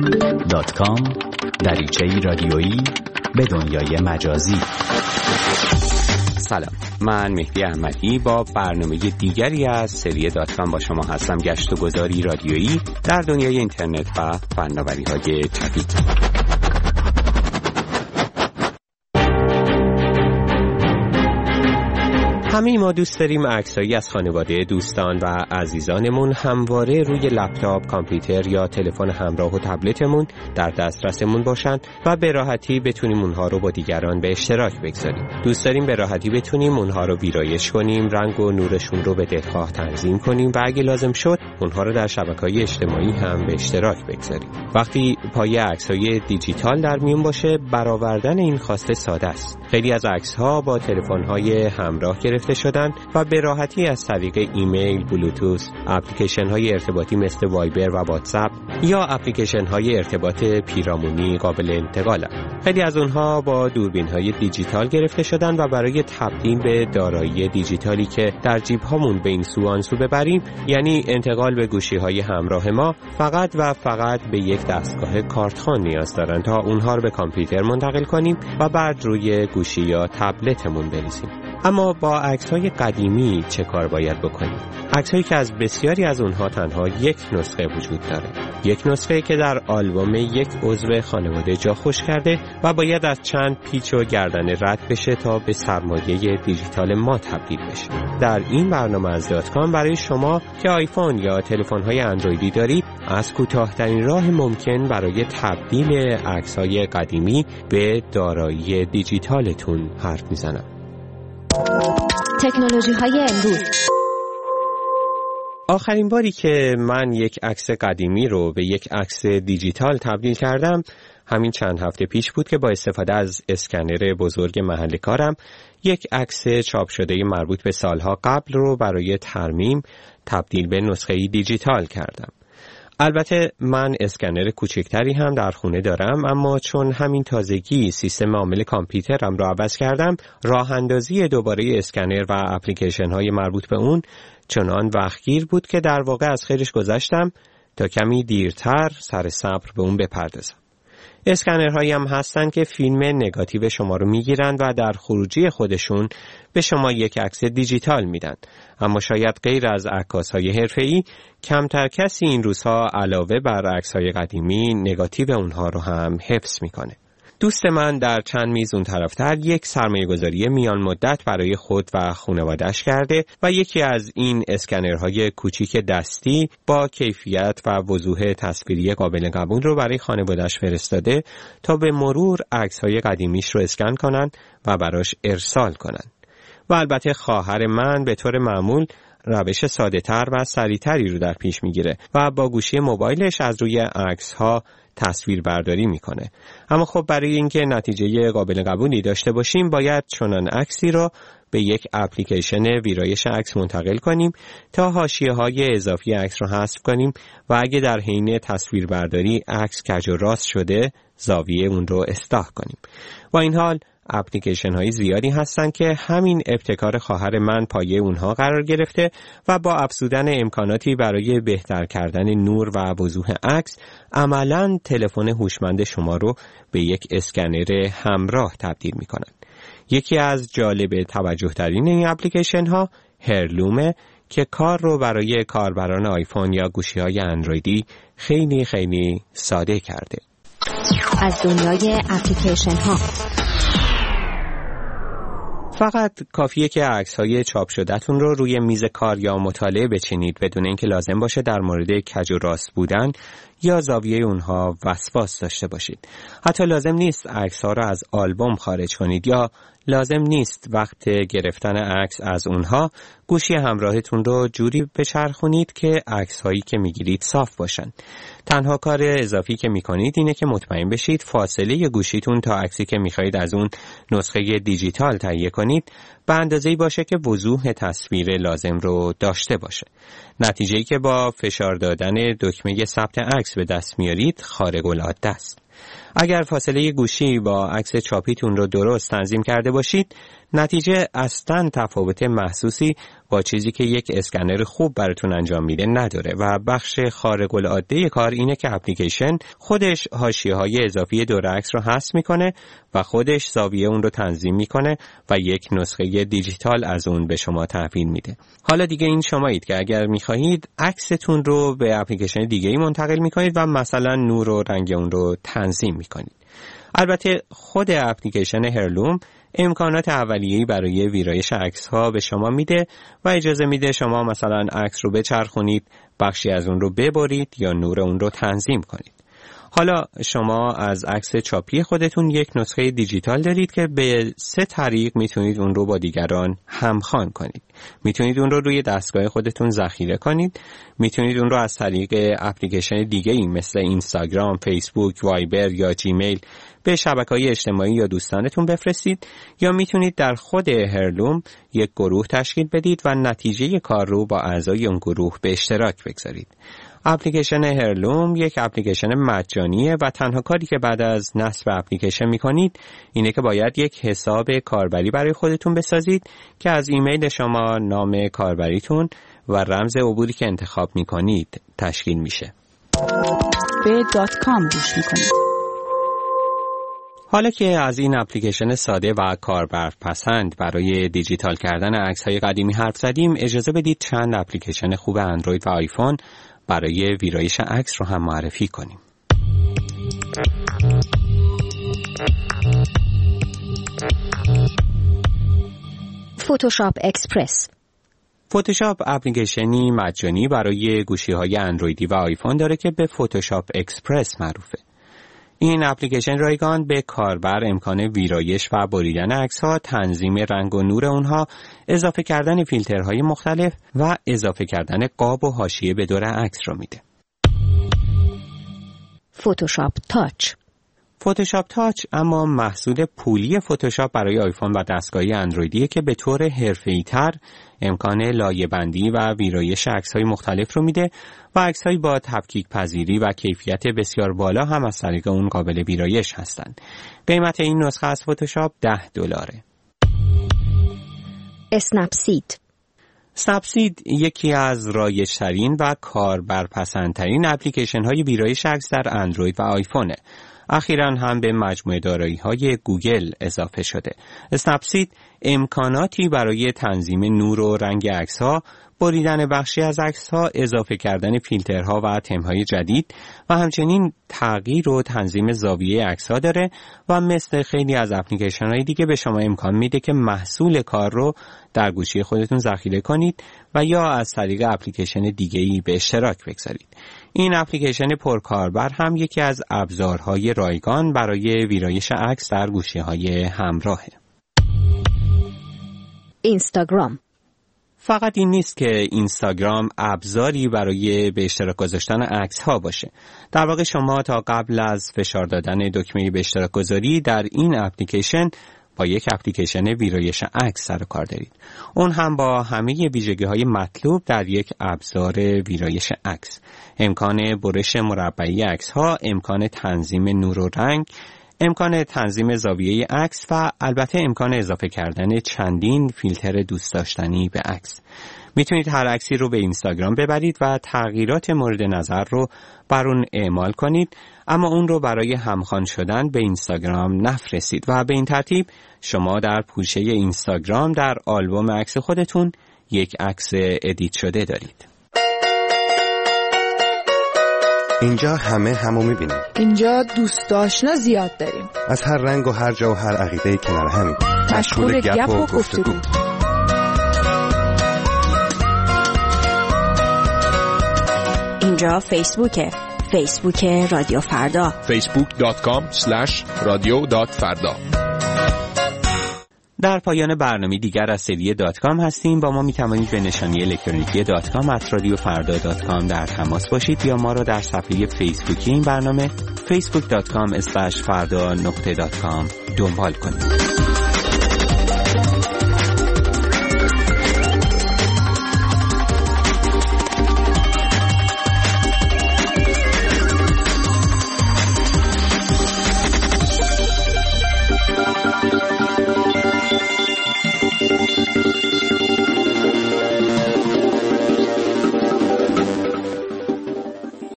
www.facebook.com دریچه‌ای رادیویی به دنیای مجازی. سلام، من مهدی احمدی با برنامه دیگری از سری .com با شما هستم. گشت و گذاری رادیویی در دنیای اینترنت و فناوری‌های جدید. همه ما دوست داریم عکسایی از خانواده، دوستان و عزیزانمون همواره روی لپتاپ، کامپیوتر یا تلفن همراه و تبلتمون در دسترسمون باشن و به راحتی بتونیم اونها رو با دیگران به اشتراک بگذاریم. دوست داریم به راحتی بتونیم اونها رو ویرایش کنیم، رنگ و نورشون رو به دلخواه تنظیم کنیم و اگه لازم شد اونها رو در شبکه‌های اجتماعی هم به اشتراک بگذاریم. وقتی پای عکسای دیجیتال در میون باشه، برآوردن این خواسته ساده است. خیلی از عکس‌ها با تلفن‌های همراه گرفته شدن و به راحتی از طریق ایمیل، بلوتوث، اپلیکیشن‌های ارتباطی مثل وایبر و واتساپ یا اپلیکیشن‌های ارتباط پیرامونی قابل انتقالند. خیلی از اونها با دوربین‌های دیجیتال گرفته شدن و برای تبدیل به دارایی دیجیتالی که در جیب‌هامون به این سو آن سو ببریم، یعنی انتقال به گوشی‌های همراه ما، فقط و فقط به یک دستگاه کارتخوان نیاز دارن تا اونها رو به کامپیوتر منتقل کنیم و بعد روی گوشی یا تبلتمون بریزیم. اما با عکس‌های قدیمی چه کار باید بکنیم؟ عکس‌هایی که از بسیاری از اونها تنها یک نسخه وجود داره. یک نسخه که در آلبوم یک عضو خانواده جا خوش کرده و باید از چند پیچ و گردن رد بشه تا به سرمایه دیجیتال ما تبدیل بشه. در این برنامه از .com برای شما که آیفون یا تلفن‌های اندرویدی دارید، از کوتاه‌ترین راه ممکن برای تبدیل عکس‌های قدیمی به دارایی دیجیتالتون حرف میزنم. تکنولوژی‌های امروز. آخرین باری که من یک عکس قدیمی رو به یک عکس دیجیتال تبدیل کردم همین چند هفته پیش بود که با استفاده از اسکنر بزرگ محل کارم یک عکس چاپ شده مربوط به سالها قبل رو برای ترمیم تبدیل به نسخه دیجیتال کردم. البته من اسکنر کوچکتری هم در خونه دارم، اما چون همین تازگی سیستم عامل کامپیوترم رو عوض کردم، راه اندازی دوباره اسکنر و اپلیکیشن های مربوط به اون چنان وقتگیر بود که در واقع از خیرش گذشتم تا کمی دیرتر سر صبر به اون بپردازم. اسکنرهایی هم هستن که فیلم نگاتیو شما رو میگیرن و در خروجی خودشون به شما یک عکس دیجیتال میدن. اما شاید غیر از عکاس‌های حرفه‌ای کمتر کسی این روزها علاوه بر عکس‌های قدیمی نگاتیو اونها رو هم حفظ میکنه. دوست من در چند میز اون طرفتر یک سرمایه‌گذاری میان مدت برای خود و خانواده‌اش کرده و یکی از این اسکنرهای کوچیک دستی با کیفیت و وضوح تصویری قابل قبول رو برای خانواده‌اش فرستاده تا به مرور عکس‌های قدیمیش رو اسکن کنن و براش ارسال کنن. و البته خواهر من به طور معمول روش ساده‌تر و سریع‌تری رو در پیش میگیره و با گوشی موبایلش از روی عکس‌ها تصویر برداری میکنه. اما خب برای اینکه نتیجه قابل قبولی داشته باشیم باید چنان عکسی رو به یک اپلیکیشن ویرایش عکس منتقل کنیم تا حاشیه‌های اضافی عکس رو حذف کنیم و اگه در حین تصویر برداری عکس کج و راست شده زاویه اون رو اصلاح کنیم. با این حال اپلیکیشن های زیادی هستن که همین ابتکار خواهر من پایه اونها قرار گرفته و با افزودن امکاناتی برای بهتر کردن نور و وضوح عکس عملاً تلفن هوشمند شما رو به یک اسکنر همراه تبدیل میکنن. یکی از جالب توجه ترین این اپلیکیشن ها هرلومه که کار رو برای کاربران آیفون یا گوشی های اندرویدی خیلی خیلی ساده کرده. از دنیای اپلیکیشن ها فقط کافیه که عکس‌های چاپ شده‌تون رو روی میز کار یا مطالعه بچینید بدون اینکه لازم باشه در مورد کج و راست بودن یا زاویه اونها وسواس داشته باشید. حتی لازم نیست عکس‌ها رو از آلبوم خارج کنید یا لازم نیست وقت گرفتن عکس از اونها گوشی همراهتون رو جوری بچرخونید که عکس‌هایی که میگیرید صاف باشن. تنها کار اضافی که میکنید اینه که مطمئن بشید فاصله گوشیتون تا عکسی که میخواید از اون نسخه دیجیتال تهیه کنید به اندازه‌ای باشه که وضوح تصویر لازم رو داشته باشه. نتیجه‌ای که با فشار دادن دکمه ثبت عکس به دست میارید خارق العاده است. اگر فاصله گوشی با عکس چاپیتون رو درست تنظیم کرده باشید، نتیجه اصلاً تفاوت محسوسی با چیزی که یک اسکنر خوب براتون انجام میده نداره و بخش خارق العاده کار اینه که اپلیکیشن خودش حاشیه‌های اضافی دور عکس رو حذف میکنه و خودش زاویه اون رو تنظیم میکنه و یک نسخه دیجیتال از اون به شما تحویل میده. حالا دیگه این شمایید که اگر میخواهید عکستون رو به اپلیکیشن دیگه‌ای منتقل میکنید و مثلا نور و رنگ اون رو تنظیم میکنید. البته خود اپلیکیشن هرلوم امکانات اولیه‌ای برای ویرایش عکس‌ها به شما میده و اجازه میده شما مثلا عکس رو بچرخونید، بخشی از اون رو ببرید یا نور اون رو تنظیم کنید. حالا شما از عکس چاپی خودتون یک نسخه دیجیتال دارید که به 3 طریق میتونید اون رو با دیگران همخوان کنید. میتونید اون رو روی دستگاه خودتون ذخیره کنید، میتونید اون رو از طریق اپلیکیشن دیگه‌ای مثل اینستاگرام، فیسبوک، وایبر یا جیمیل به شبکه‌های اجتماعی یا دوستانتون بفرستید، یا میتونید در خود هرلوم یک گروه تشکیل بدید و نتیجه کار رو با اعضای اون گروه به اشتراک بگذارید. اپلیکیشن هرلوم یک اپلیکیشن مجانیه و تنها کاری که بعد از نصب اپلیکیشن میکنید اینه که باید یک حساب کاربری برای خودتون بسازید که از ایمیل شما، نام کاربریتون و رمز عبوری که انتخاب میکنید تشکیل میشه. به .com گوش میکنید. حالا که از این اپلیکیشن ساده و کاربرپسند برای دیجیتال کردن عکس‌های قدیمی حرف زدیم، اجازه بدید چند اپلیکیشن خوب اندروید و آیفون برای ویرایش عکس رو هم معرفی کنیم. فتوشاپ اکسپرس. فتوشاپ اپلیکیشنی مجانی برای گوشی‌های اندرویدی و آیفون داره که به فتوشاپ اکسپرس معروفه. این اپلیکیشن رایگان به کاربر امکان ویرایش و بریدن عکس‌ها، تنظیم رنگ و نور اونها، اضافه کردن فیلترهای مختلف و اضافه کردن قاب و حاشیه به دور عکس رو میده. فتوشاپ تاچ. فتوشاپ تاچ اما محصول پولی فتوشاپ برای آیفون و دستگاهی اندرویدیه که به طور حرفه‌ای‌تر امکان لایه‌بندی و ویرایش عکس‌های مختلف رو میده و عکس‌های با تفکیک پذیری و کیفیت بسیار بالا هم از طریق اون قابل ویرایش هستند. قیمت این نسخه از فتوشاپ $10. اسنپسید. اسنپسید یکی از رایج‌ترین و کاربرپسندترین اپلیکیشن‌های ویرایش عکس در اندروید و آیفونه. اخیراً هم به مجموعه دارایی‌های گوگل اضافه شده. اسنپسید امکاناتی برای تنظیم نور و رنگ عکس‌ها، بریدن بخشی از عکس‌ها، اضافه کردن فیلترها و تم‌های جدید و همچنین تغییر و تنظیم زاویه عکس‌ها داره و مثل خیلی از اپلیکیشن‌های دیگه به شما امکان میده که محصول کار رو در گوشی خودتون ذخیره کنید و یا از طریق اپلیکیشن دیگه‌ای به اشتراک بگذارید. این اپلیکیشن پرکاربر هم یکی از ابزارهای رایگان برای ویرایش عکس در گوشی‌های همراهه. اینستاگرام. فقط این نیست که اینستاگرام ابزاری برای به اشتراک گذاشتن عکس‌ها باشه. در واقع شما تا قبل از فشار دادن دکمه به اشتراک گذاری در این اپلیکیشن با یک اپلیکیشن ویرایش عکس سر و کار دارید. اون هم با همه ویژگی‌های مطلوب در یک ابزار ویرایش عکس. امکان برش مربعی عکس‌ها، امکان تنظیم نور و رنگ، امکان تنظیم زاویه عکس و البته امکان اضافه کردن چندین فیلتر دوست داشتنی به عکس. میتونید هر عکسی رو به اینستاگرام ببرید و تغییرات مورد نظر رو بر اون اعمال کنید، اما اون رو برای همخوان شدن به اینستاگرام نفرستید و به این ترتیب شما در پوشه اینستاگرام در آلبوم عکس خودتون یک عکس ادیت شده دارید. اینجا همو میبینیم. اینجا دوست آشنا زیاد داریم. از هر رنگ و هر جا و هر عقیده‌ای کنار همیم. مشغول گپ و گفتگو. اینجا فیسبوک رادیو فردا. facebook.com/radio.farda. در پایان برنامه دیگر از سری .com هستیم. با ما میتوانید به نشانی الکترونیکی .com@radiofarda.com در تماس باشید یا ما را در صفحه فیسبوکی این برنامه facebook.com/farda.com دنبال کنید.